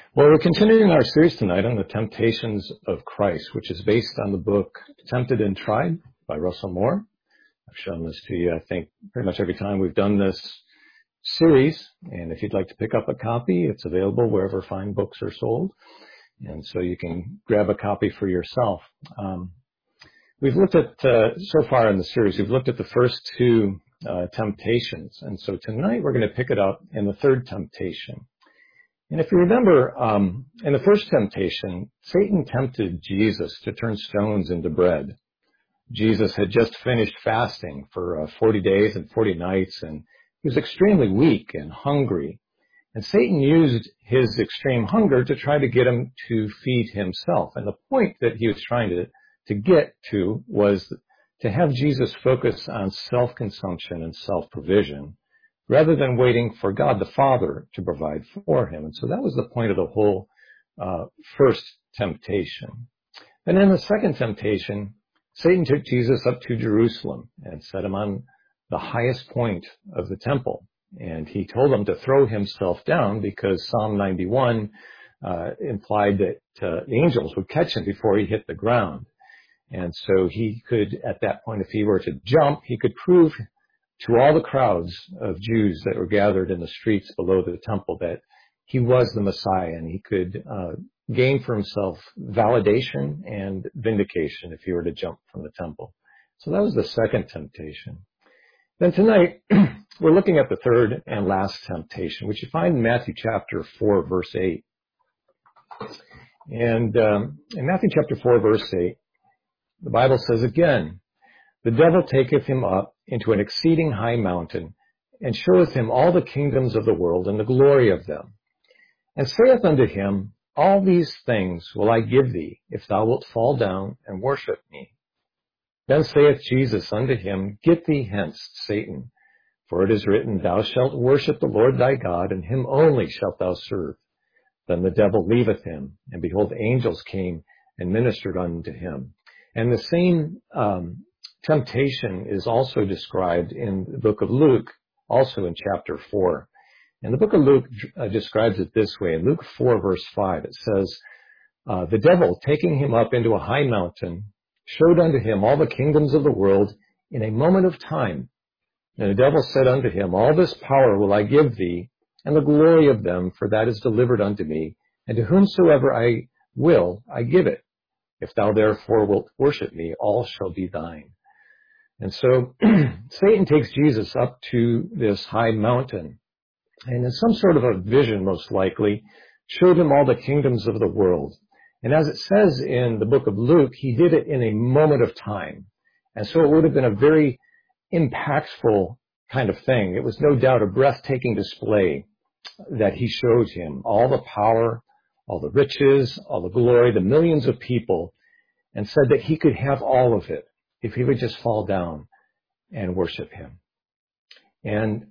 Well, we're continuing our series tonight on the temptations of Christ, which is based on the book Tempted and Tried by Russell Moore. I've shown this to you, I think, pretty much every time we've done this series. And if you'd like to pick up a copy, it's available wherever fine books are sold. And so you can grab a copy for yourself. We've looked at, so far in the series, we've looked at the first two temptations. And so tonight we're going to pick it up in the third temptation. And if you remember, in the first temptation, Satan tempted Jesus to turn stones into bread. Jesus had just finished fasting for 40 days and 40 nights, and he was extremely weak and hungry. And Satan used his extreme hunger to try to get him to feed himself. And the point that he was trying to get to was to have Jesus focus on self-consumption and self-provision, rather than waiting for God the Father to provide for him. And so that was the point of the whole first temptation. And in the second temptation, Satan took Jesus up to Jerusalem and set him on the highest point of the temple. And he told him to throw himself down because Psalm 91 implied that the angels would catch him before he hit the ground. And so he could, at that point, if he were to jump, he could prove to all the crowds of Jews that were gathered in the streets below the temple that he was the Messiah, and he could gain for himself validation and vindication if he were to jump from the temple. So that was the second temptation. Then tonight, we're looking at the third and last temptation, which you find in Matthew chapter 4, verse 8. And in Matthew chapter 4, verse 8, the Bible says again, "The devil taketh him up into an exceeding high mountain, and showeth him all the kingdoms of the world and the glory of them, and saith unto him, All these things will I give thee, if thou wilt fall down and worship me. Then saith Jesus unto him, Get thee hence, Satan, for it is written, Thou shalt worship the Lord thy God, and him only shalt thou serve. Then the devil leaveth him, and behold, angels came and ministered unto him." And the same temptation is also described in the book of Luke, also in chapter 4. And the book of Luke describes it this way. In Luke 4, verse 5, it says, "The devil, taking him up into a high mountain, showed unto him all the kingdoms of the world in a moment of time. And the devil said unto him, All this power will I give thee, and the glory of them, for that is delivered unto me, and to whomsoever I will, I give it. If thou therefore wilt worship me, all shall be thine." And so Satan takes Jesus up to this high mountain, and in some sort of a vision, most likely, showed him all the kingdoms of the world. And as it says in the book of Luke, he did it in a moment of time. And so it would have been a very impactful kind of thing. It was no doubt a breathtaking display that he showed him, all the power, all the riches, all the glory, the millions of people, and said that he could have all of it if he would just fall down and worship him. And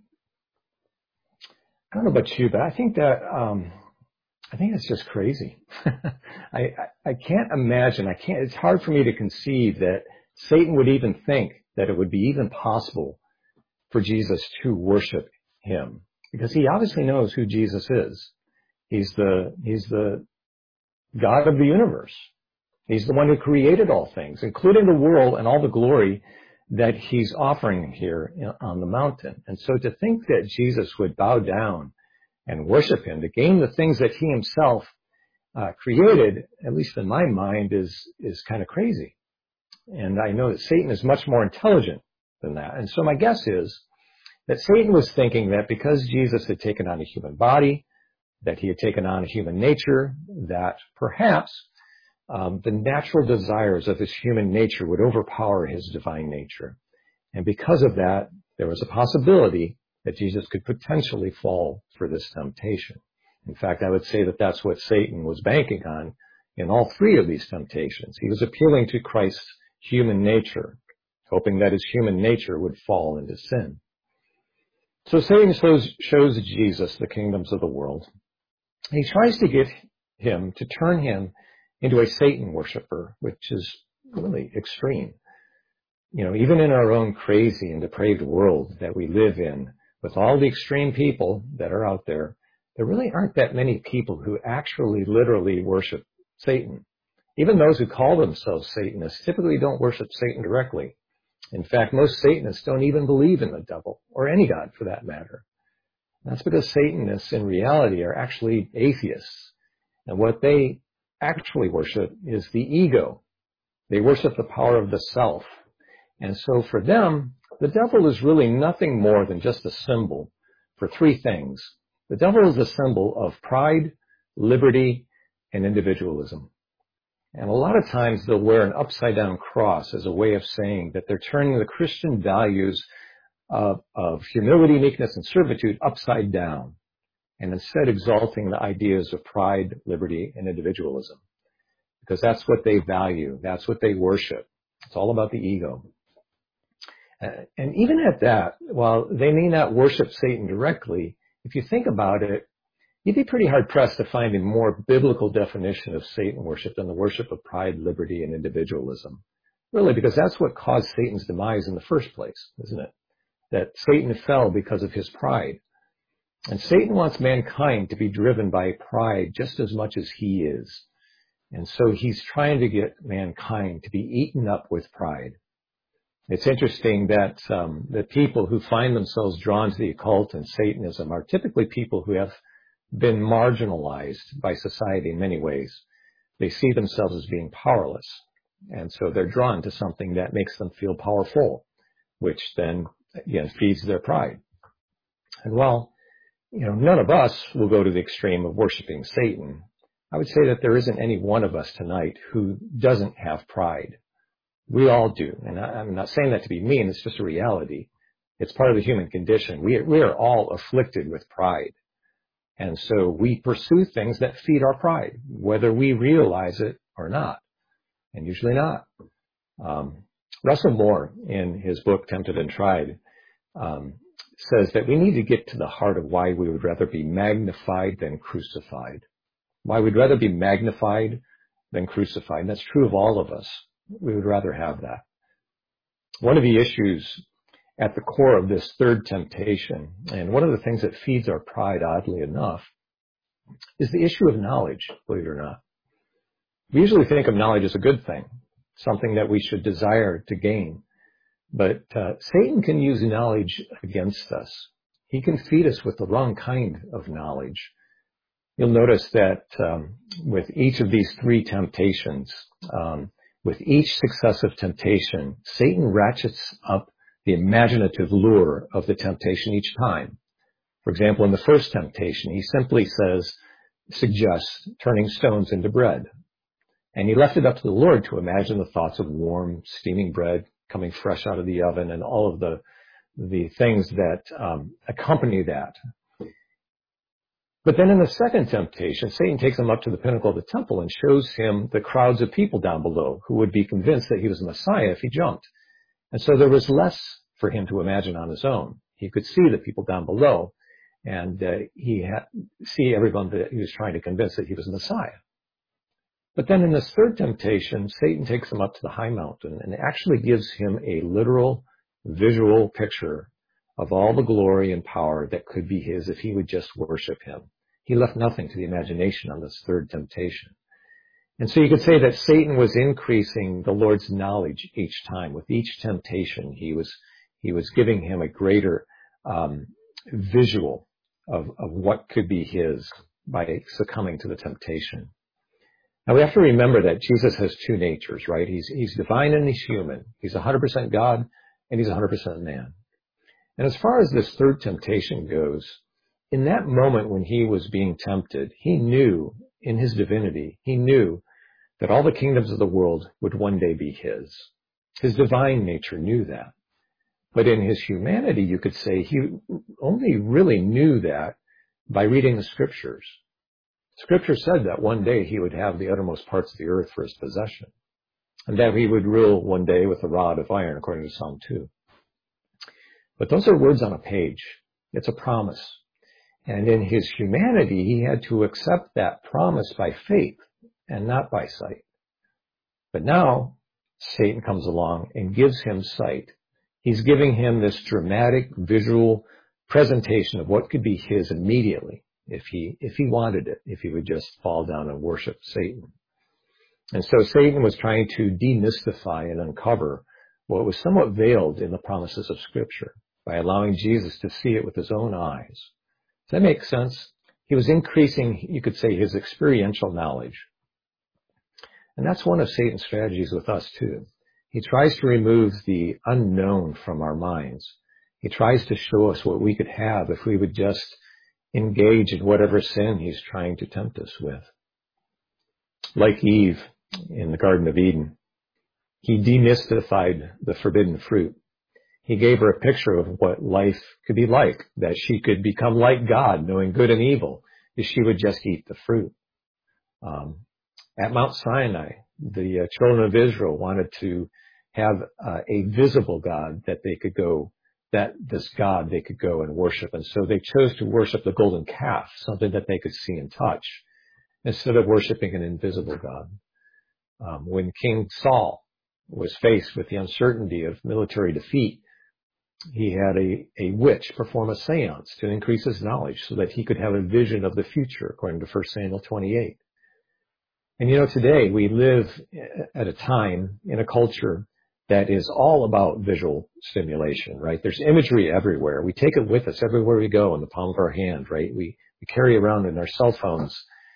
I don't know about you, but I think that's just crazy. I can't imagine, it's hard for me to conceive that Satan would even think that it would be even possible for Jesus to worship him, because he obviously knows who Jesus is. He's the God of the universe. He's the one who created all things, including the world and all the glory that he's offering here on the mountain. And so to think that Jesus would bow down and worship him to gain the things that he himself created, at least in my mind, is kind of crazy. And I know that Satan is much more intelligent than that. And so my guess is that Satan was thinking that because Jesus had taken on a human body, that he had taken on a human nature, that perhaps the natural desires of his human nature would overpower his divine nature. And because of that, there was a possibility that Jesus could potentially fall for this temptation. In fact, I would say that that's what Satan was banking on in all three of these temptations. He was appealing to Christ's human nature, hoping that his human nature would fall into sin. So Satan shows Jesus the kingdoms of the world. He tries to get him to turn him into a Satan worshiper, which is really extreme. You know, even in our own crazy and depraved world that we live in, with all the extreme people that are out there, there really aren't that many people who actually literally worship Satan. Even those who call themselves Satanists typically don't worship Satan directly. In fact, most Satanists don't even believe in the devil, or any god for that matter. That's because Satanists in reality are actually atheists. And what they actually worship is the ego. They worship the power of the self. And so for them, the devil is really nothing more than just a symbol for three things. The devil is a symbol of pride, liberty, and individualism. And a lot of times they'll wear an upside-down cross as a way of saying that they're turning the Christian values of humility, meekness, and servitude upside down, and instead exalting the ideas of pride, liberty, and individualism. Because that's what they value. That's what they worship. It's all about the ego. And even at that, while they may not worship Satan directly, if you think about it, you'd be pretty hard-pressed to find a more biblical definition of Satan worship than the worship of pride, liberty, and individualism. Really, because that's what caused Satan's demise in the first place, isn't it? That Satan fell because of his pride. And Satan wants mankind to be driven by pride just as much as he is. And so he's trying to get mankind to be eaten up with pride. It's interesting that the people who find themselves drawn to the occult and Satanism are typically people who have been marginalized by society in many ways. They see themselves as being powerless. And so they're drawn to something that makes them feel powerful, which then, again, feeds their pride. And while, none of us will go to the extreme of worshiping Satan, I would say that there isn't any one of us tonight who doesn't have pride. We all do. And I'm not saying that to be mean. It's just a reality. It's part of the human condition. We are all afflicted with pride. And so we pursue things that feed our pride, whether we realize it or not. And usually not. Russell Moore, in his book, Tempted and Tried, says that we need to get to the heart of why we would rather be magnified than crucified. Why we'd rather be magnified than crucified. And that's true of all of us. We would rather have that. One of the issues at the core of this third temptation, and one of the things that feeds our pride, oddly enough, is the issue of knowledge, believe it or not. We usually think of knowledge as a good thing, something that we should desire to gain. But Satan can use knowledge against us. He can feed us with the wrong kind of knowledge. You'll notice that with each of these three temptations, with each successive temptation, Satan ratchets up the imaginative lure of the temptation each time. For example, in the first temptation, he simply suggests turning stones into bread. And he left it up to the Lord to imagine the thoughts of warm, steaming bread coming fresh out of the oven and all of the things that accompany that. But then in the second temptation, Satan takes him up to the pinnacle of the temple and shows him the crowds of people down below who would be convinced that he was the Messiah if he jumped. And so there was less for him to imagine on his own. He could see the people down below, and see everyone that he was trying to convince that he was the Messiah. But then in this third temptation, Satan takes him up to the high mountain and actually gives him a literal, visual picture of all the glory and power that could be his if he would just worship him. He left nothing to the imagination on this third temptation. And so you could say that Satan was increasing the Lord's knowledge each time. With each temptation, he was giving him a greater visual of what could be his by succumbing to the temptation. Now we have to remember that Jesus has two natures, right? He's divine and he's human. He's 100% God and he's 100% man. And as far as this third temptation goes, in that moment when he was being tempted, he knew in his divinity, he knew that all the kingdoms of the world would one day be his. His divine nature knew that. But in his humanity, you could say he only really knew that by reading the scriptures. Scripture said that one day he would have the uttermost parts of the earth for his possession, and that he would rule one day with a rod of iron, according to Psalm 2. But those are words on a page. It's a promise. And in his humanity, he had to accept that promise by faith and not by sight. But now, Satan comes along and gives him sight. He's giving him this dramatic visual presentation of what could be his immediately. if he wanted it, if he would just fall down and worship Satan. And so Satan was trying to demystify and uncover what was somewhat veiled in the promises of Scripture by allowing Jesus to see it with his own eyes. Does that make sense? He was increasing, you could say, his experiential knowledge. And that's one of Satan's strategies with us too. He tries to remove the unknown from our minds. He tries to show us what we could have if we would just engage in whatever sin he's trying to tempt us with. Like Eve in the Garden of Eden, he demystified the forbidden fruit. He gave her a picture of what life could be like, that she could become like God, knowing good and evil, if she would just eat the fruit. At Mount Sinai, the children of Israel wanted to have a visible God that they could go, that this God they could go and worship. And so they chose to worship the golden calf, something that they could see and touch, instead of worshiping an invisible God. When King Saul was faced with the uncertainty of military defeat, he had a witch perform a seance to increase his knowledge so that he could have a vision of the future, according to 1 Samuel 28. And today we live at a time in a culture that is all about visual stimulation, right? There's imagery everywhere. We take it with us everywhere we go in the palm of our hand, right? We carry around in our cell phones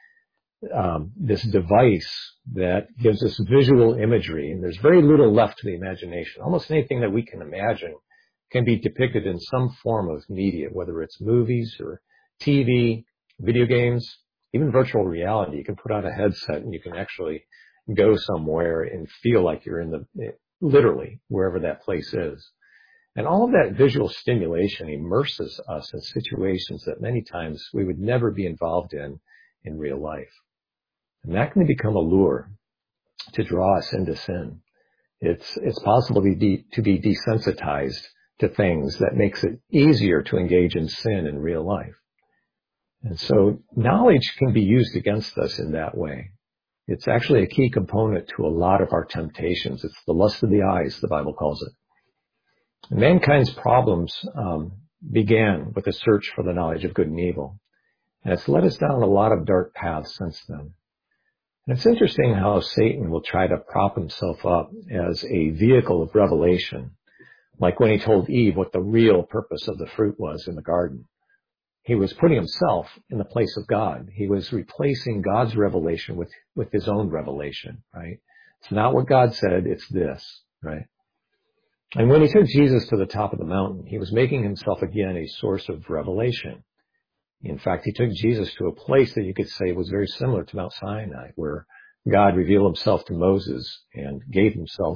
this device that gives us visual imagery, and there's very little left to the imagination. Almost anything that we can imagine can be depicted in some form of media, whether it's movies or TV, video games, even virtual reality. You can put on a headset and you can actually go somewhere and feel like you're in literally wherever that place is. And all of that visual stimulation immerses us in situations that many times we would never be involved in real life. And that can become a lure to draw us into sin. It's possible to be desensitized to things that makes it easier to engage in sin in real life. And so knowledge can be used against us in that way. It's actually a key component to a lot of our temptations. It's the lust of the eyes, the Bible calls it. And mankind's problems began with a search for the knowledge of good and evil. And it's led us down a lot of dark paths since then. And it's interesting how Satan will try to prop himself up as a vehicle of revelation, like when he told Eve what the real purpose of the fruit was in the garden. He was putting himself in the place of God. He was replacing God's revelation with his own revelation, right? It's not what God said, it's this, right? And when he took Jesus to the top of the mountain, he was making himself again a source of revelation. In fact, he took Jesus to a place that you could say was very similar to Mount Sinai, where God revealed himself to Moses and gave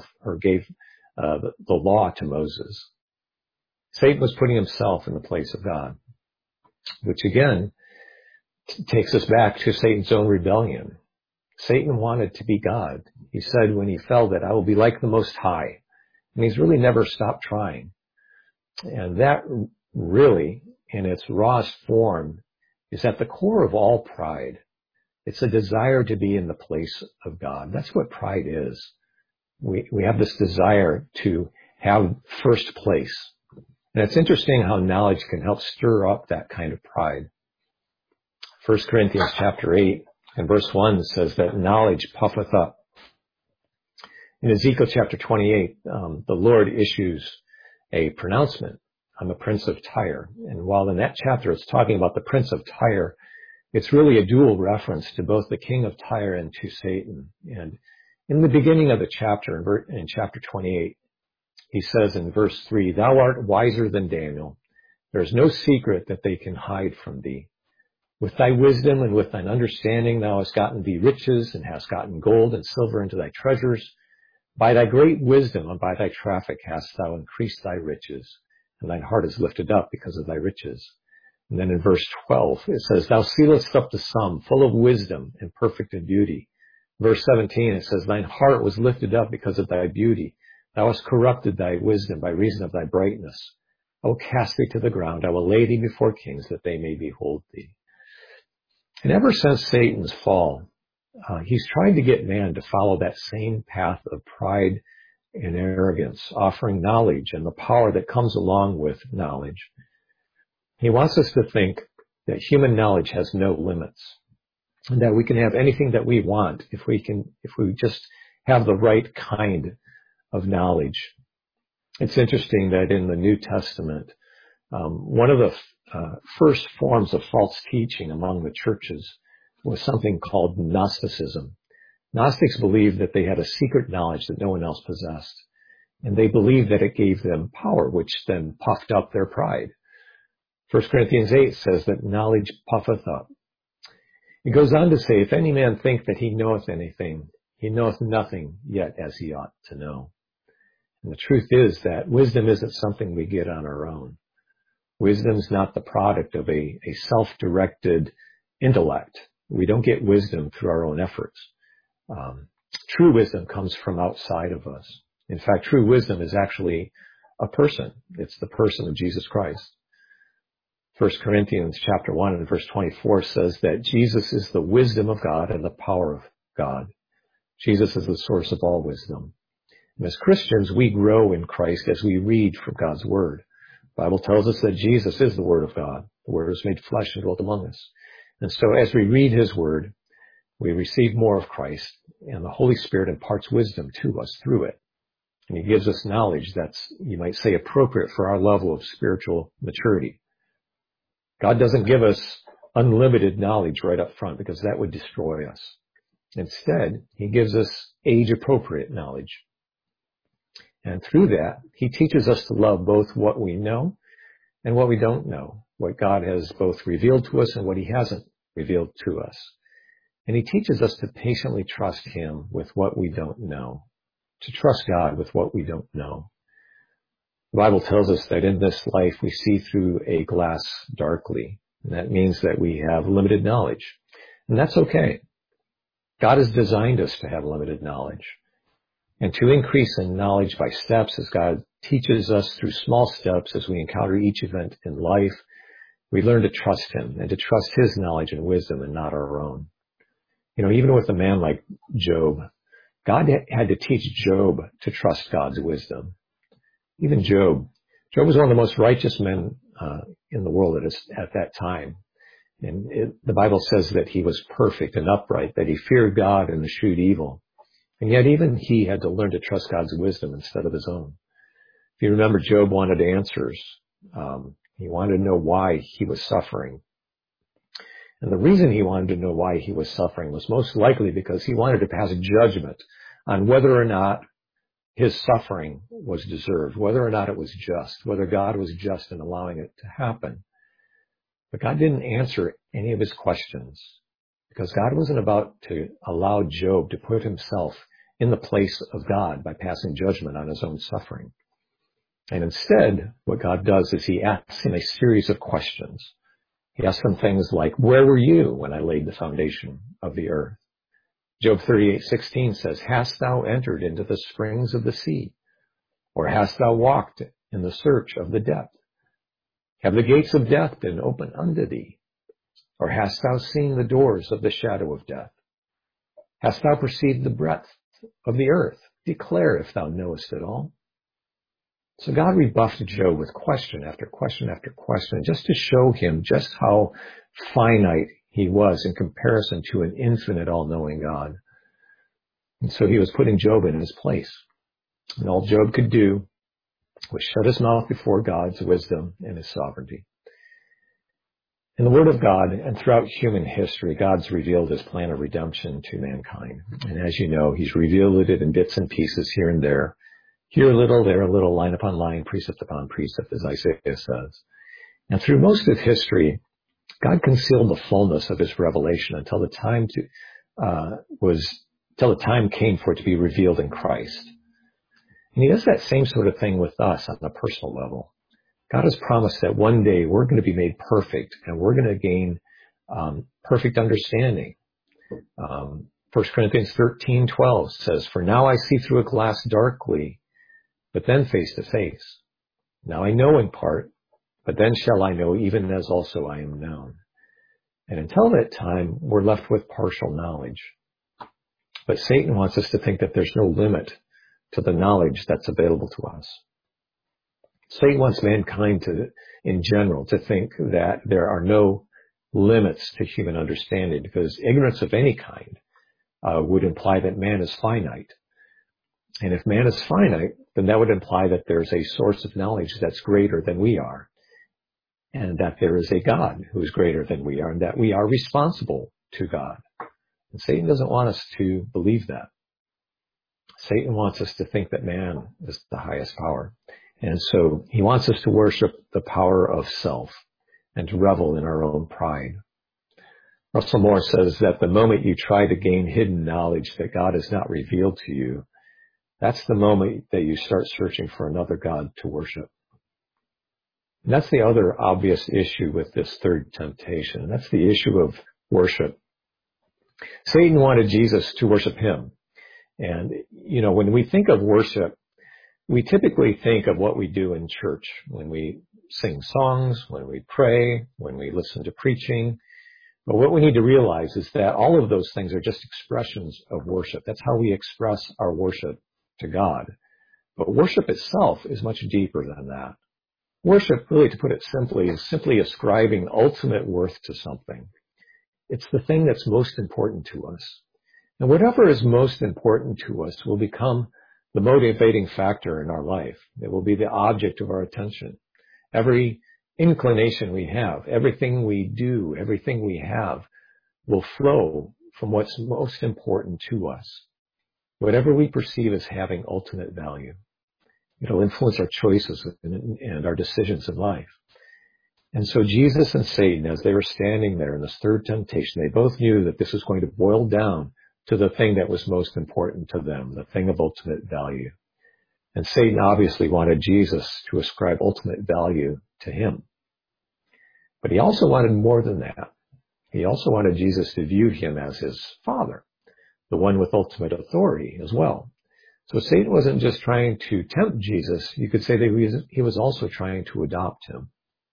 the law to Moses. Satan was putting himself in the place of God, which again takes us back to Satan's own rebellion. Satan wanted to be God. He said when he fell that I will be like the Most High. And he's really never stopped trying. And that really, in its rawest form, is at the core of all pride. It's a desire to be in the place of God. That's what pride is. We have this desire to have first place. And it's interesting how knowledge can help stir up that kind of pride. 1 Corinthians chapter 8 and verse 1 says that knowledge puffeth up. In Ezekiel chapter 28, the Lord issues a pronouncement on the prince of Tyre. And while in that chapter it's talking about the prince of Tyre, it's really a dual reference to both the king of Tyre and to Satan. And in the beginning of the chapter, in chapter 28, he says in verse 3, Thou art wiser than Daniel. There is no secret that they can hide from thee. With thy wisdom and with thine understanding thou hast gotten thee riches, and hast gotten gold and silver into thy treasures. By thy great wisdom and by thy traffic hast thou increased thy riches, and thine heart is lifted up because of thy riches. And then in verse 12, it says, Thou sealest up the sum, full of wisdom and perfect in beauty. Verse 17, it says, Thine heart was lifted up because of thy beauty. Thou hast corrupted thy wisdom by reason of thy brightness. I will cast thee to the ground. I will lay thee before kings that they may behold thee. And ever since Satan's fall, he's tried to get man to follow that same path of pride and arrogance, offering knowledge and the power that comes along with knowledge. He wants us to think that human knowledge has no limits, and that we can have anything that we want if we just have the right kind of knowledge. It's interesting that in the New Testament, one of the first forms of false teaching among the churches was something called Gnosticism. Gnostics believed that they had a secret knowledge that no one else possessed, and they believed that it gave them power, which then puffed up their pride. 1 Corinthians 8 says that knowledge puffeth up. It goes on to say, if any man think that he knoweth anything, he knoweth nothing yet as he ought to know. And the truth is that wisdom isn't something we get on our own. Wisdom's not the product of a self-directed intellect. We don't get wisdom through our own efforts. True wisdom comes from outside of us. In fact, true wisdom is actually a person. It's the person of Jesus Christ. 1 Corinthians chapter 1 and verse 24 says that Jesus is the wisdom of God and the power of God. Jesus is the source of all wisdom. And as Christians, we grow in Christ as we read from God's Word. The Bible tells us that Jesus is the Word of God. The Word was made flesh and dwelt among us. And so as we read His Word, we receive more of Christ, and the Holy Spirit imparts wisdom to us through it. And He gives us knowledge that's, you might say, appropriate for our level of spiritual maturity. God doesn't give us unlimited knowledge right up front because that would destroy us. Instead, He gives us age-appropriate knowledge. And through that, He teaches us to love both what we know and what we don't know, what God has both revealed to us and what He hasn't revealed to us. And He teaches us to patiently trust Him with what we don't know, to trust God with what we don't know. The Bible tells us that in this life we see through a glass darkly. And that means that we have limited knowledge. And that's okay. God has designed us to have limited knowledge. And to increase in knowledge by steps, as God teaches us through small steps as we encounter each event in life, we learn to trust Him and to trust His knowledge and wisdom and not our own. You know, even with a man like Job, God had to teach Job to trust God's wisdom. Even Job was one of the most righteous men in the world at that time. And the Bible says that he was perfect and upright, that he feared God and eschewed evil. And yet even he had to learn to trust God's wisdom instead of his own. If you remember, Job wanted answers. He wanted to know why he was suffering. And the reason he wanted to know why he was suffering was most likely because he wanted to pass judgment on whether or not his suffering was deserved, whether or not it was just, whether God was just in allowing it to happen. But God didn't answer any of his questions because God wasn't about to allow Job to put himself in the place of God by passing judgment on his own suffering. And instead, what God does is He asks him a series of questions. He asks him things like, where were you when I laid the foundation of the earth? Job 38:16 says, hast thou entered into the springs of the sea? Or hast thou walked in the search of the depth? Have the gates of death been opened unto thee? Or hast thou seen the doors of the shadow of death? Hast thou perceived the breadth of the earth? Declare if thou knowest it all. So God rebuffed Job with question after question after question, just to show him just how finite he was in comparison to an infinite, all-knowing God. And so He was putting Job in his place. And all Job could do was shut his mouth before God's wisdom and His sovereignty. In the Word of God and throughout human history, God's revealed His plan of redemption to mankind. And as you know, He's revealed it in bits and pieces here and there. Here a little, there a little, line upon line, precept upon precept, as Isaiah says. And through most of history, God concealed the fullness of His revelation until the time came for it to be revealed in Christ. And He does that same sort of thing with us on a personal level. God has promised that one day we're going to be made perfect and we're going to gain perfect understanding. 1 Corinthians 13:12 says, for now I see through a glass darkly, but then face to face. Now I know in part, but then shall I know even as also I am known. And until that time, we're left with partial knowledge. But Satan wants us to think that there's no limit to the knowledge that's available to us. Satan wants mankind in general to think that there are no limits to human understanding, because ignorance of any kind would imply that man is finite. And if man is finite, then that would imply that there's a source of knowledge that's greater than we are, and that there is a God who is greater than we are, and that we are responsible to God. And Satan doesn't want us to believe that. Satan wants us to think that man is the highest power. And so he wants us to worship the power of self and to revel in our own pride. Russell Moore says that the moment you try to gain hidden knowledge that God has not revealed to you, that's the moment that you start searching for another God to worship. And that's the other obvious issue with this third temptation. That's the issue of worship. Satan wanted Jesus to worship him. And, when we think of worship, we typically think of what we do in church, when we sing songs, when we pray, when we listen to preaching. But what we need to realize is that all of those things are just expressions of worship. That's how we express our worship to God. But worship itself is much deeper than that. Worship, really, to put it simply, is simply ascribing ultimate worth to something. It's the thing that's most important to us. And whatever is most important to us will become the motivating factor in our life. It will be the object of our attention. Every inclination we have, everything we do, everything we have will flow from what's most important to us. Whatever we perceive as having ultimate value. It'll influence our choices and our decisions in life. And so Jesus and Satan, as they were standing there in this third temptation, they both knew that this was going to boil down to the thing that was most important to them, the thing of ultimate value. And Satan obviously wanted Jesus to ascribe ultimate value to him. But he also wanted more than that. He also wanted Jesus to view him as his father, the one with ultimate authority as well. So Satan wasn't just trying to tempt Jesus. You could say that he was also trying to adopt him.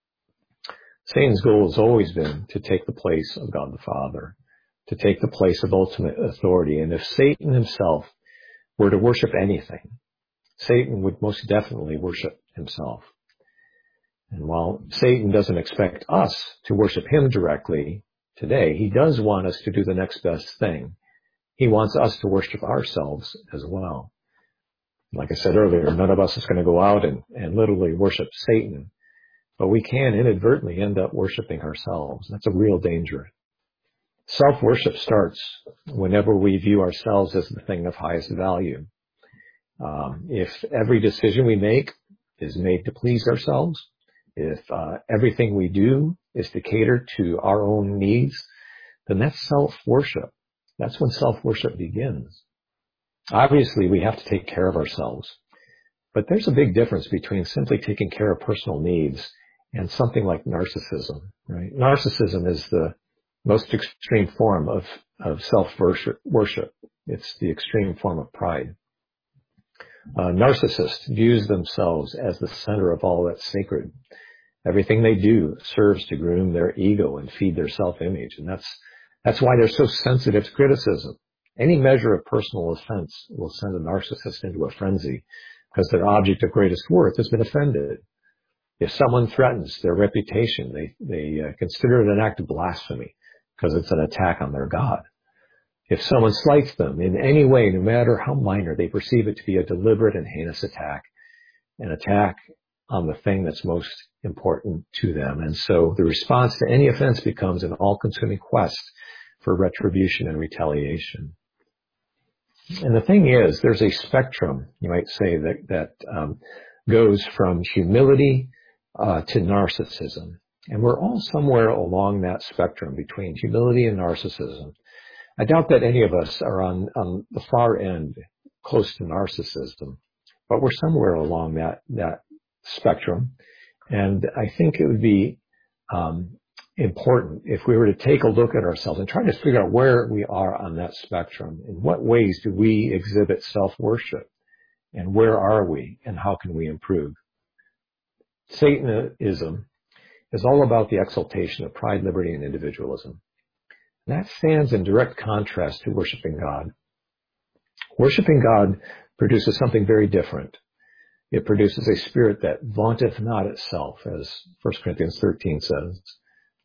Satan's goal has always been to take the place of God the Father, to take the place of ultimate authority. And if Satan himself were to worship anything, Satan would most definitely worship himself. And while Satan doesn't expect us to worship him directly today, he does want us to do the next best thing. He wants us to worship ourselves as well. Like I said earlier, none of us is going to go out and literally worship Satan, but we can inadvertently end up worshiping ourselves. That's a real danger. Self-worship starts whenever we view ourselves as the thing of highest value. If every decision we make is made to please ourselves, if everything we do is to cater to our own needs, then that's self-worship. That's when self-worship begins. Obviously, we have to take care of ourselves. But there's a big difference between simply taking care of personal needs and something like narcissism, right? Narcissism is the most extreme form of self-worship. It's the extreme form of pride. A narcissist views themselves as the center of all that's sacred. Everything they do serves to groom their ego and feed their self-image. And that's why they're so sensitive to criticism. Any measure of personal offense will send a narcissist into a frenzy because their object of greatest worth has been offended. If someone threatens their reputation, they consider it an act of blasphemy because it's an attack on their God. If someone slights them in any way, no matter how minor, they perceive it to be a deliberate and heinous attack, an attack on the thing that's most important to them. And so the response to any offense becomes an all-consuming quest for retribution and retaliation. And the thing is, there's a spectrum, you might say, that goes from humility to narcissism. And we're all somewhere along that spectrum between humility and narcissism. I doubt that any of us are on the far end, close to narcissism, but we're somewhere along that spectrum. And I think it would be important if we were to take a look at ourselves and try to figure out where we are on that spectrum. In what ways do we exhibit self-worship? And where are we? And how can we improve? Satanism is all about the exaltation of pride, liberty, and individualism. That stands in direct contrast to worshiping God. Worshiping God produces something very different. It produces a spirit that vaunteth not itself, as 1 Corinthians 13 says.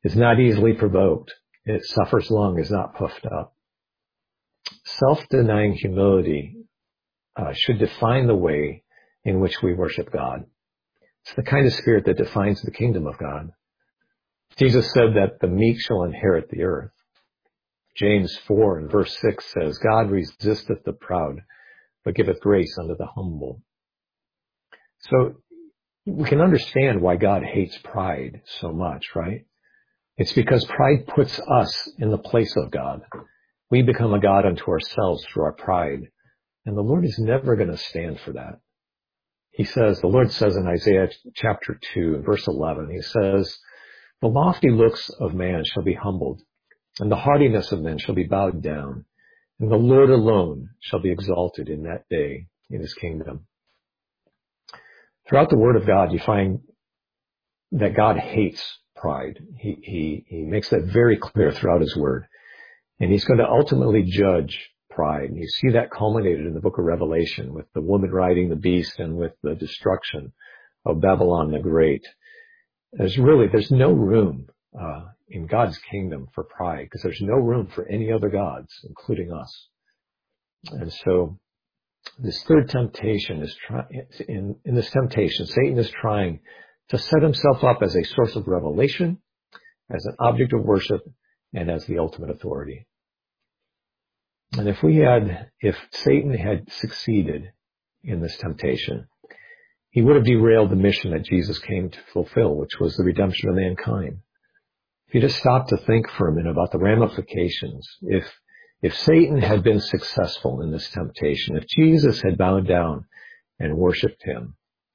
is not easily provoked. It suffers long, is not puffed up. Self-denying humility should define the way in which we worship God. It's the kind of spirit that defines the kingdom of God. Jesus said that the meek shall inherit the earth. James 4 and verse 6 says, God resisteth the proud, but giveth grace unto the humble. So we can understand why God hates pride so much, right? It's because pride puts us in the place of God. We become a God unto ourselves through our pride. And the Lord is never going to stand for that. The Lord says in Isaiah chapter 2, verse 11, he says, the lofty looks of man shall be humbled, and the haughtiness of men shall be bowed down, and the Lord alone shall be exalted in that day in his kingdom. Throughout the Word of God, you find that God hates pride. He makes that very clear throughout his Word. And he's going to ultimately judge pride. And you see that culminated in the book of Revelation with the woman riding the beast and with the destruction of Babylon the Great. There's no room in God's kingdom for pride, because there's no room for any other gods, including us. And so this third temptation is in this temptation, Satan is trying to set himself up as a source of revelation, as an object of worship, and as the ultimate authority. And if Satan had succeeded in this temptation, he would have derailed the mission that Jesus came to fulfill, which was the redemption of mankind. If you just stop to think for a minute about the ramifications, if Satan had been successful in this temptation, if Jesus had bowed down and worshiped him,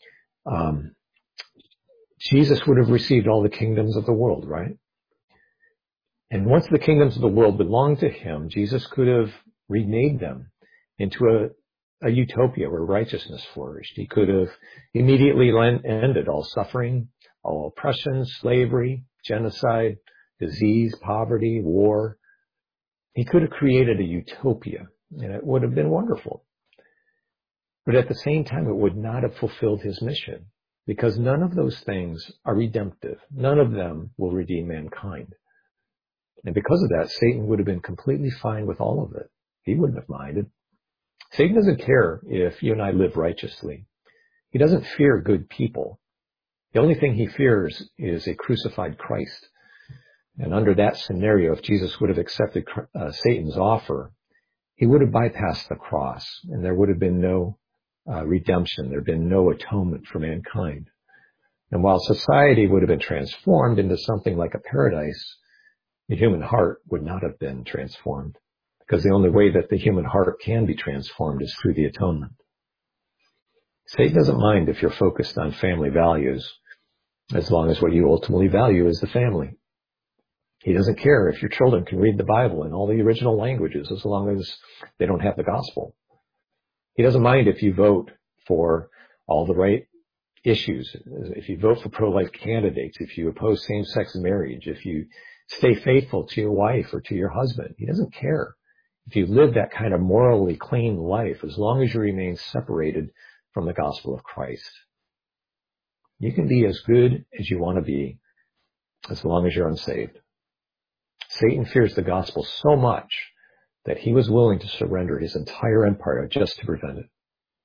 Jesus would have received all the kingdoms of the world, right? And once the kingdoms of the world belonged to him, Jesus could have remade them into a utopia where righteousness flourished. He could have immediately ended all suffering, all oppression, slavery, genocide, disease, poverty, war. He could have created a utopia, and it would have been wonderful. But at the same time, it would not have fulfilled his mission, because none of those things are redemptive. None of them will redeem mankind. And because of that, Satan would have been completely fine with all of it. He wouldn't have minded. Satan doesn't care if you and I live righteously. He doesn't fear good people. The only thing he fears is a crucified Christ. And under that scenario, if Jesus would have accepted Satan's offer, he would have bypassed the cross, and there would have been no redemption. There would have been no atonement for mankind. And while society would have been transformed into something like a paradise, the human heart would not have been transformed, because the only way that the human heart can be transformed is through the atonement. Satan doesn't mind if you're focused on family values, as long as what you ultimately value is the family. He doesn't care if your children can read the Bible in all the original languages, as long as they don't have the gospel. He doesn't mind if you vote for all the right issues, if you vote for pro-life candidates, if you oppose same-sex marriage, if you stay faithful to your wife or to your husband. He doesn't care if you live that kind of morally clean life, as long as you remain separated from the gospel of Christ. You can be as good as you want to be, as long as you're unsaved. Satan fears the gospel so much that he was willing to surrender his entire empire just to prevent it.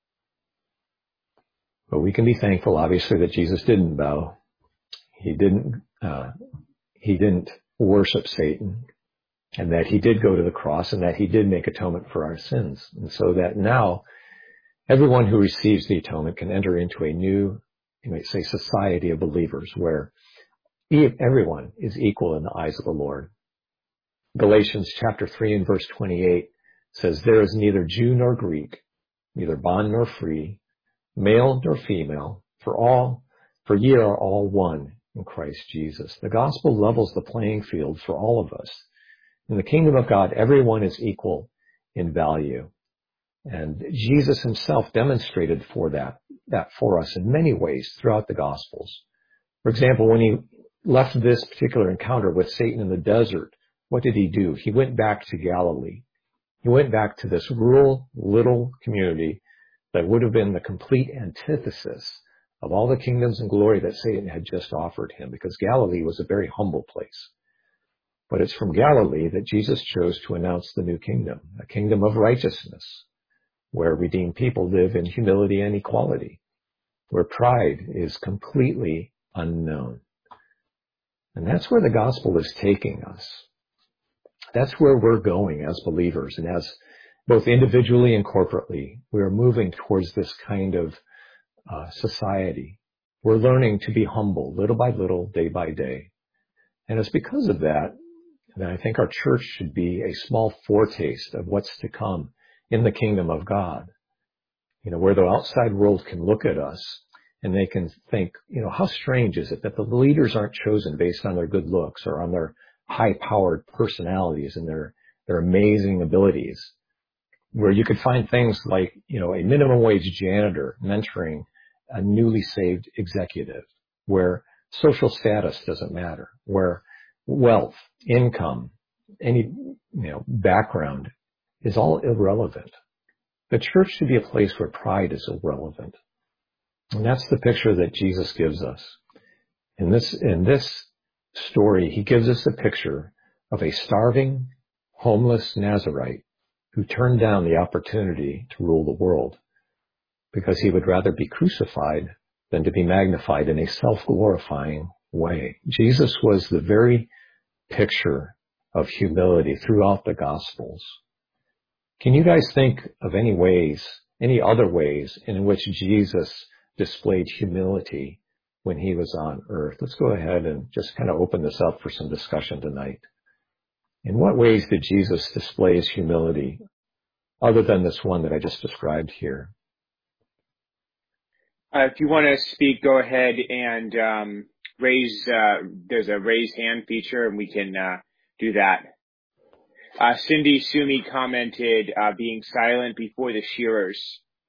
But we can be thankful, obviously, that Jesus didn't bow. He didn't worship Satan, and that he did go to the cross, and that he did make atonement for our sins. And so that now everyone who receives the atonement can enter into a new, you might say, society of believers where everyone is equal in the eyes of the Lord. Galatians chapter 3 and verse 28 says, there is neither Jew nor Greek, neither bond nor free, male nor female, for ye are all one in Christ Jesus. The gospel levels the playing field for all of us. In the kingdom of God, everyone is equal in value. And Jesus himself demonstrated that for us in many ways throughout the Gospels. For example, when he left this particular encounter with Satan in the desert, what did he do? He went back to Galilee. He went back to this rural little community that would have been the complete antithesis of all the kingdoms and glory that Satan had just offered him, because Galilee was a very humble place. But it's from Galilee that Jesus chose to announce the new kingdom, a kingdom of righteousness, where redeemed people live in humility and equality, where pride is completely unknown. And that's where the gospel is taking us. That's where we're going as believers, and as both individually and corporately, we're moving towards this kind of society. We're learning to be humble little by little, day by day. And it's because of that that I think our church should be a small foretaste of what's to come in the kingdom of God. Where the outside world can look at us and they can think, how strange is it that the leaders aren't chosen based on their good looks or on their high-powered personalities and their amazing abilities, where you could find things like, a minimum wage janitor mentoring a newly saved executive, where social status doesn't matter, where wealth, income, any, background is all irrelevant. The church should be a place where pride is irrelevant. And that's the picture that Jesus gives us. In this story, he gives us a picture of a starving, homeless Nazarite who turned down the opportunity to rule the world because he would rather be crucified than to be magnified in a self-glorifying way. Jesus was the very picture of humility throughout the Gospels. Can you guys think of any other ways in which Jesus displayed humility when he was on earth? Let's go ahead and just kind of open this up for some discussion tonight. In what ways did Jesus display his humility other than this one that I just described here? If you want to speak, go ahead and there's a raise hand feature and we can do that. Cindy Sumi commented being silent before the shearers.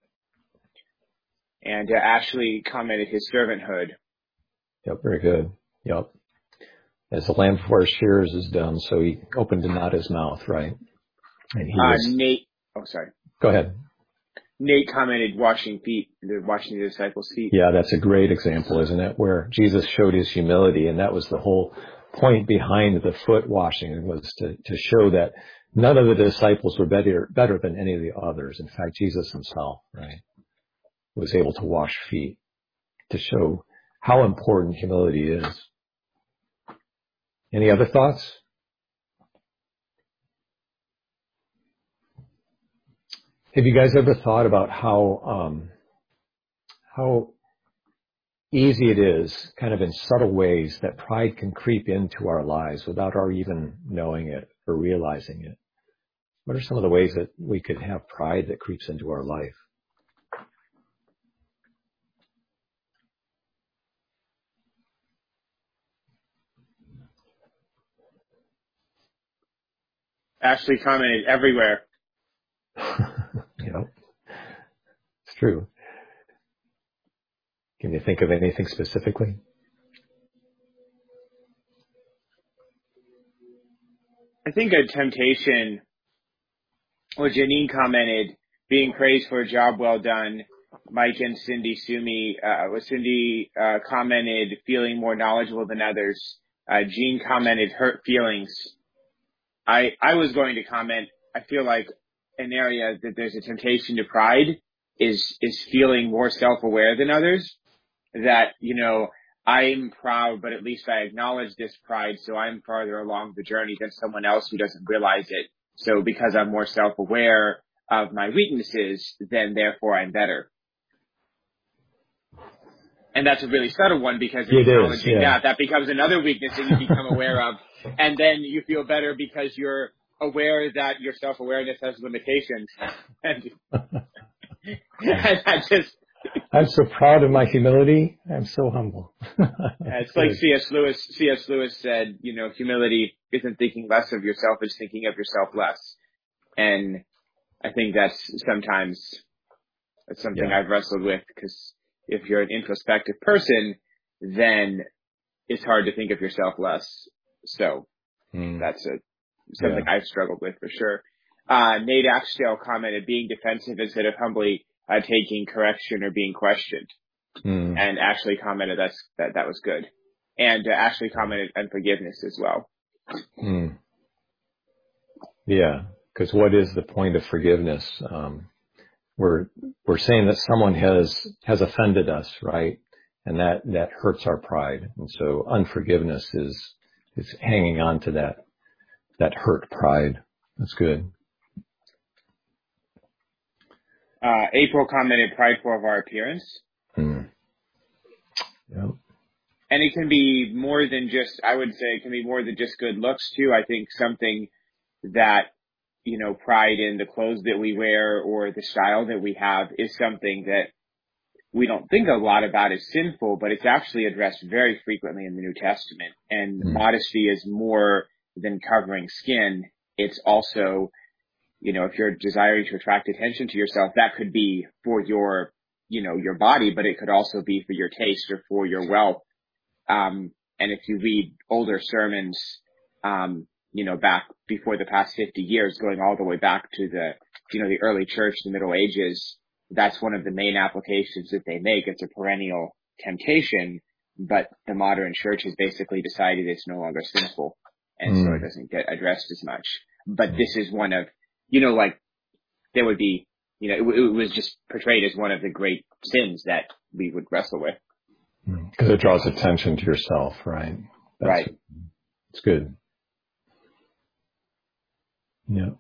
And Ashley commented his servanthood. Yep, very good. Yep. As the lamb before his shearers is dumb, so he opened not his mouth, right? And Nate, sorry. Go ahead. Nate commented washing the disciples' feet. Yeah, that's a great example, isn't it? Where Jesus showed his humility, and that was the whole point behind the foot washing, was to show that none of the disciples were better than any of the others. In fact, Jesus himself, right, was able to wash feet to show how important humility is. Any other thoughts? Have you guys ever thought about how easy it is, kind of in subtle ways, that pride can creep into our lives without our even knowing it or realizing it? What are some of the ways that we could have pride that creeps into our life? Ashley commented everywhere. Yep. It's true. Can you think of anything specifically? I think a temptation, well, Janine commented being praised for a job well done. Mike and Cindy Sumi, Cindy commented feeling more knowledgeable than others. Jean commented hurt feelings. I was going to comment, I feel like an area that there's a temptation to pride is feeling more self-aware than others. That, I'm proud, but at least I acknowledge this pride, so I'm farther along the journey than someone else who doesn't realize it. So because I'm more self-aware of my weaknesses, then therefore I'm better. And that's a really subtle one, because acknowledging that becomes another weakness that you become aware of. And then you feel better because you're aware that your self-awareness has limitations. And I just... I'm so proud of my humility. I'm so humble. It's like C.S. Lewis said, humility isn't thinking less of yourself, it's thinking of yourself less. And I think that's something I've wrestled with, because if you're an introspective person, then it's hard to think of yourself less. So that's something I've struggled with for sure. Nate Axtell commented being defensive instead of humbly taking correction or being questioned. And Ashley commented that was good. And Ashley commented unforgiveness as well. Yeah, because what is the point of forgiveness? We're saying that someone has offended us, right? And that hurts our pride. And so unforgiveness is hanging on to that hurt pride. That's good. April commented, prideful of our appearance. Yep. And it can be more than just, I would say it can be more than just good looks too. I think something that, pride in the clothes that we wear or the style that we have is something that we don't think a lot about as sinful, but it's actually addressed very frequently in the New Testament. And modesty is more than covering skin. It's also, if you're desiring to attract attention to yourself, that could be for your body, but it could also be for your taste or for your wealth. And if you read older sermons, back before the past 50 years, going all the way back to the early church, the Middle Ages, that's one of the main applications that they make. It's a perennial temptation, but the modern church has basically decided it's no longer sinful. And so it doesn't get addressed as much. But this is one of, there would be, it was just portrayed as one of the great sins that we would wrestle with. Because it draws attention to yourself, right? Right. It's good. Yeah.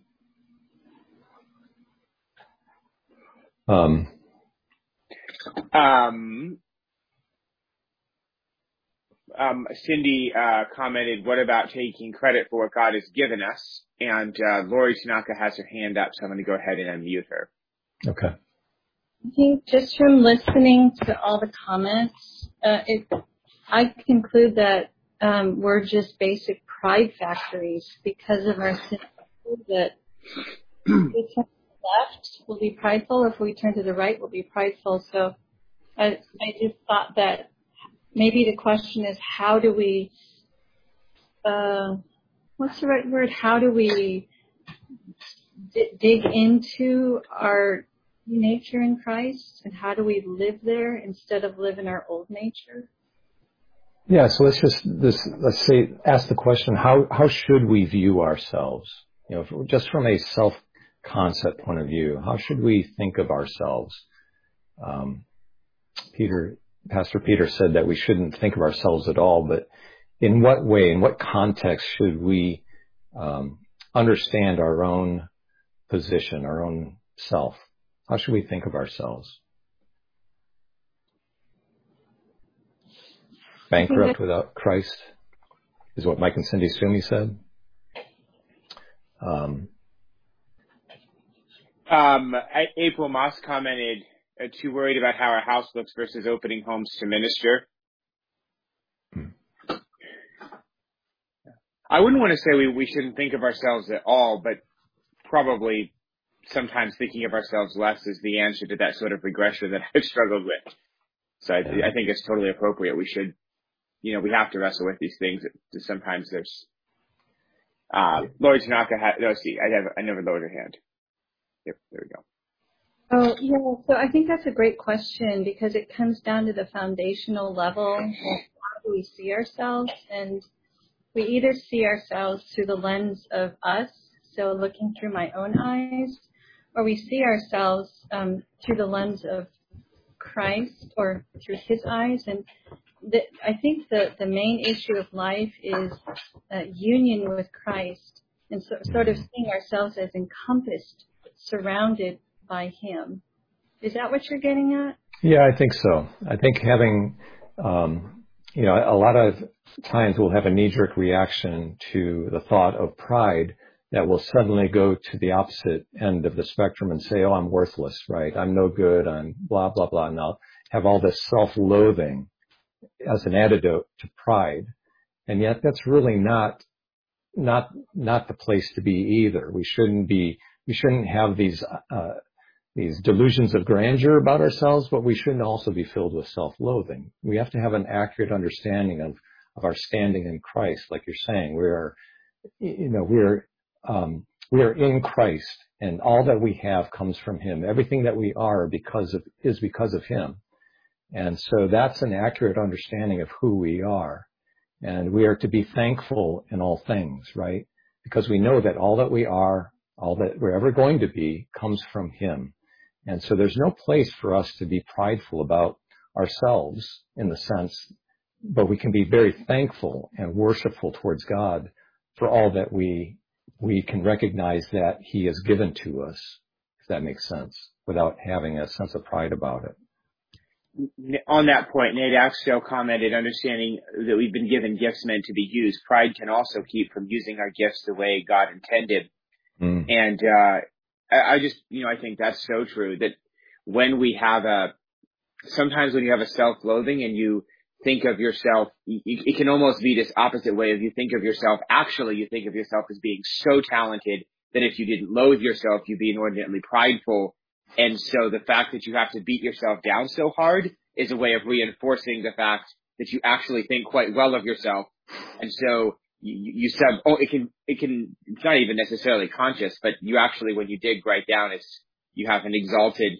Cindy commented, what about taking credit for what God has given us? And Lori Tanaka has her hand up, so I'm going to go ahead and unmute her. Okay. I think just from listening to all the comments, I conclude that we're just basic pride factories because of our sin. That if we turn to the left, we'll be prideful. If we turn to the right, we'll be prideful. So I just thought that maybe the question is, how do we, what's the right word? How do we dig into our nature in Christ, and how do we live there instead of live in our old nature? Yeah, so ask the question, how should we view ourselves? Just from a self-concept point of view, how should we think of ourselves? Pastor Peter said that we shouldn't think of ourselves at all, but in what way, in what context should we understand our own position, our own self? How should we think of ourselves? Bankrupt without Christ is what Mike and Cindy Sumi said. April Moss commented, too worried about how our house looks versus opening homes to minister. I wouldn't want to say we shouldn't think of ourselves at all, but probably sometimes thinking of ourselves less is the answer to that sort of regression that I've struggled with. So I think it's totally appropriate. We should, we have to wrestle with these things. Sometimes there's, Lori Tanaka I never lowered her hand. Yep, there we go. Oh, yeah. So I think that's a great question because it comes down to the foundational level. How do we see ourselves? And we either see ourselves through the lens of us, so looking through my own eyes, or we see ourselves through the lens of Christ or through his eyes. And I think the main issue of life is union with Christ and sort of seeing ourselves as encompassed, surrounded by him. Is that what you're getting at? Yeah, I think so. I think having, a lot of times we'll have a knee-jerk reaction to the thought of pride that will suddenly go to the opposite end of the spectrum and say, oh, I'm worthless, right? I'm no good. I'm blah, blah, blah. And I'll have all this self-loathing as an antidote to pride. And yet that's really not the place to be either. We shouldn't have these delusions of grandeur about ourselves, but we shouldn't also be filled with self-loathing. We have to have an accurate understanding of our standing in Christ. Like you're saying, we are in Christ, and all that we have comes from him. Everything that we are is because of him. And so that's an accurate understanding of who we are. And we are to be thankful in all things, right? Because we know that all that we are, all that we're ever going to be, comes from him. And so there's no place for us to be prideful about ourselves in the sense, but we can be very thankful and worshipful towards God for all that we can recognize that he has given to us, if that makes sense, without having a sense of pride about it. On that point, Nate Axtell commented, understanding that we've been given gifts meant to be used, pride can also keep from using our gifts the way God intended. And I just, I think that's so true, that when we have sometimes when you have a self-loathing and you think of yourself, it can almost be this opposite way of you think of yourself as being so talented that if you didn't loathe yourself, you'd be inordinately prideful. And so the fact that you have to beat yourself down so hard is a way of reinforcing the fact that you actually think quite well of yourself. And so it's not even necessarily conscious, but you actually, when you dig right down, you have an exalted,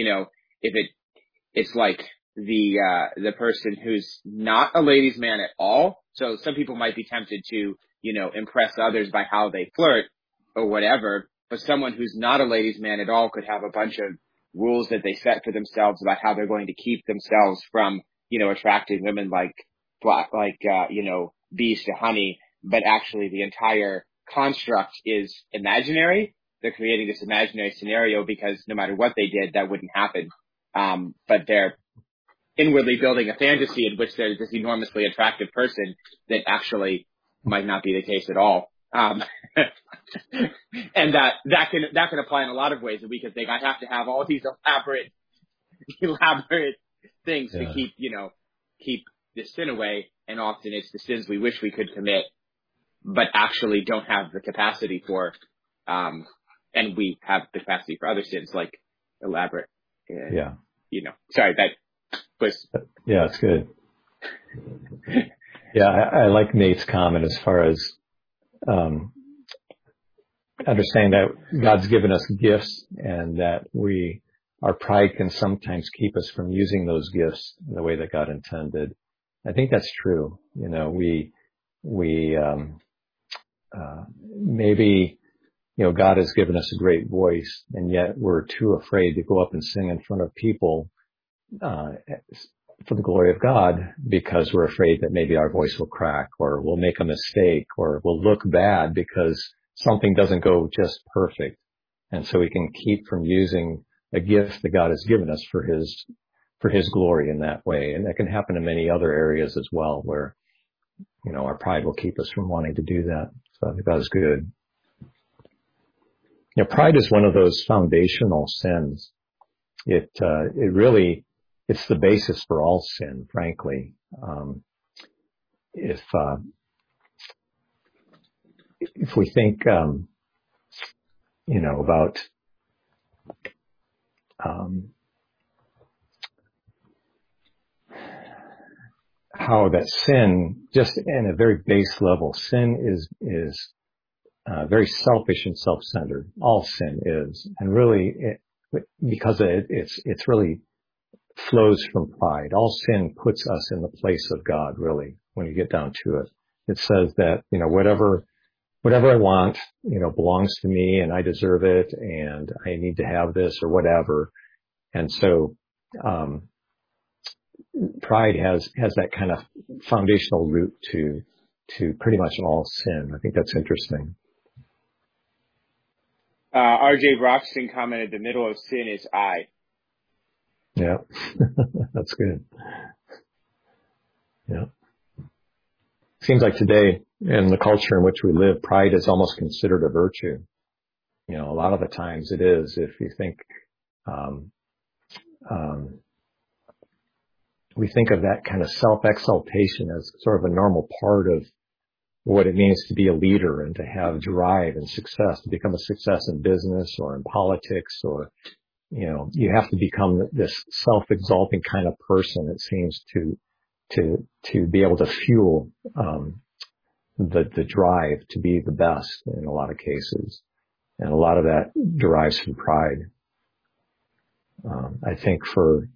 it's like the person who's not a ladies' man at all. So some people might be tempted to, impress others by how they flirt or whatever. But someone who's not a ladies' man at all could have a bunch of rules that they set for themselves about how they're going to keep themselves from, attracting women like bees to honey. But actually the entire construct is imaginary. They're creating this imaginary scenario because no matter what they did, that wouldn't happen. But they're inwardly building a fantasy in which there's this enormously attractive person that actually might not be the case at all. And that can apply in a lot of ways, that we can think I have to have all these elaborate things to keep the sin away. And often it's the sins we wish we could commit, but actually don't have the capacity for, and we have the capacity for other sins like elaborate. Sorry, that was. Yeah, it's good. Yeah, I like Nate's comment as far as, understanding that God's given us gifts and that our pride can sometimes keep us from using those gifts in the way that God intended. I think that's true. Maybe, God has given us a great voice, and yet we're too afraid to go up and sing in front of people, for the glory of God, because we're afraid that maybe our voice will crack, or we'll make a mistake, or we'll look bad because something doesn't go just perfect. And so we can keep from using a gift that God has given us for his glory in that way. And that can happen in many other areas as well, where, our pride will keep us from wanting to do that. So I think that is good. Pride is one of those foundational sins. It's the basis for all sin, frankly. If we think, about, how that sin, just in a very base level, sin is very selfish and self-centered. All sin is, and really, because it's really flows from pride. All sin puts us in the place of God, really, when you get down to it. It says that, whatever I want, belongs to me and I deserve it and I need to have this or whatever. And so, pride has that kind of foundational root to pretty much all sin. I think that's interesting. R.J. Broxton commented, the middle of sin is I. Yeah, that's good. Yeah. Seems like today, in the culture in which we live, pride is almost considered a virtue. A lot of the times it is. If you think, we think of that kind of self-exaltation as sort of a normal part of what it means to be a leader and to have drive and success, to become a success in business or in politics, or, you have to become this self-exalting kind of person, it seems, to be able to fuel, the drive to be the best in a lot of cases. And a lot of that derives from pride. I think for,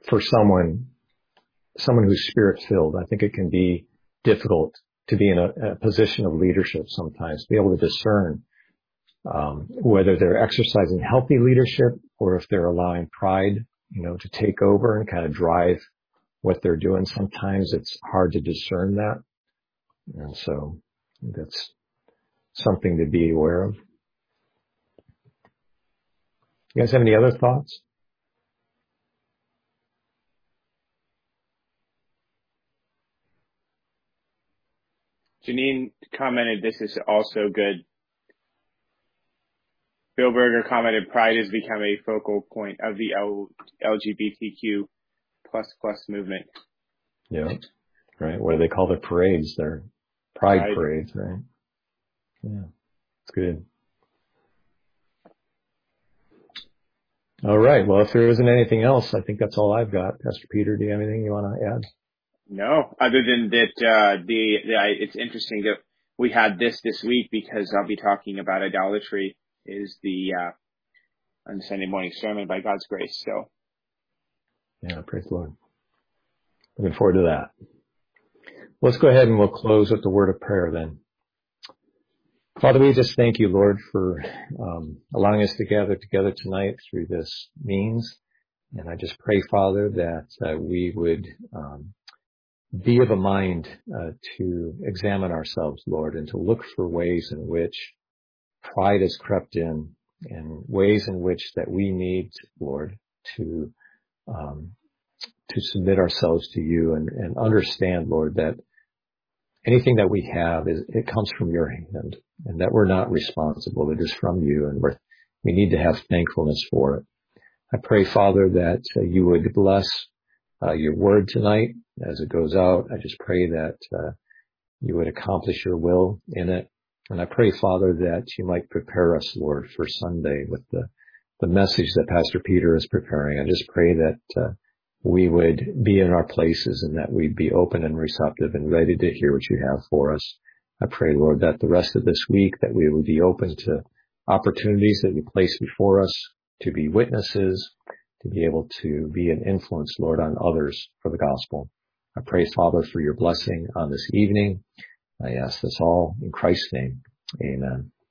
for someone who's spirit-filled, I think it can be difficult to be in a position of leadership sometimes, be able to discern whether they're exercising healthy leadership or if they're allowing pride, to take over and kind of drive what they're doing. Sometimes it's hard to discern that. And so that's something to be aware of. You guys have any other thoughts? Janine commented, this is also good. Bill Berger commented, pride has become a focal point of the LGBTQ plus movement. Yeah, right. What do they call their parades? They're pride parades, right? Yeah, it's good. All right. Well, if there isn't anything else, I think that's all I've got. Pastor Peter, do you have anything you want to add? No, other than that, it's interesting that we had this week because I'll be talking about idolatry is on the Sunday morning sermon by God's grace. So. Yeah, praise the Lord. Looking forward to that. Let's go ahead and we'll close with the word of prayer then. Father, we just thank you, Lord, for allowing us to gather together tonight through this means. And I just pray, Father, that we would be of a mind to examine ourselves, Lord, and to look for ways in which pride has crept in and ways in which that we need, Lord, to submit ourselves to you and understand, Lord, that anything that we have it comes from your hand and that we're not responsible. It is from you and we need to have thankfulness for it. I pray, Father, that you would bless your word tonight as it goes out. I just pray that you would accomplish your will in it. And I pray, Father, that you might prepare us, Lord, for Sunday with the message that Pastor Peter is preparing. I just pray that we would be in our places and that we'd be open and receptive and ready to hear what you have for us. I pray, Lord, that the rest of this week that we would be open to opportunities that you place before us to be witnesses, to be able to be an influence, Lord, on others for the gospel. I pray, Father, for your blessing on this evening. I ask this all in Christ's name. Amen.